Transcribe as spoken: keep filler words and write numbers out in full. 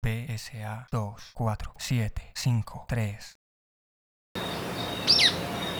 P S A dos cuatro siete cinco tres.